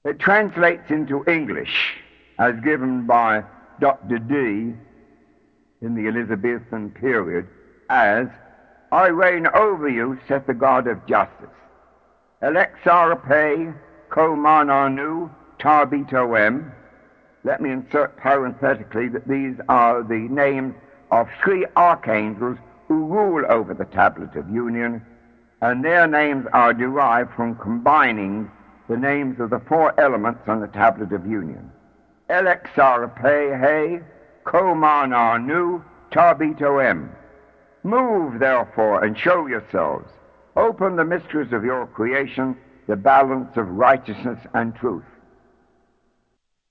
It translates into English, as given by Dr. Dee in the Elizabethan period, as, I reign over you, saith the God of justice. Elexarape komananu tarbitoem. Let me insert parenthetically that these are the names of three archangels who rule over the Tablet of Union, and their names are derived from combining the names of the four elements on the Tablet of Union. Elexarape he komananu tarbitoem. Move, therefore, and show yourselves. Open the mysteries of your creation, the balance of righteousness and truth.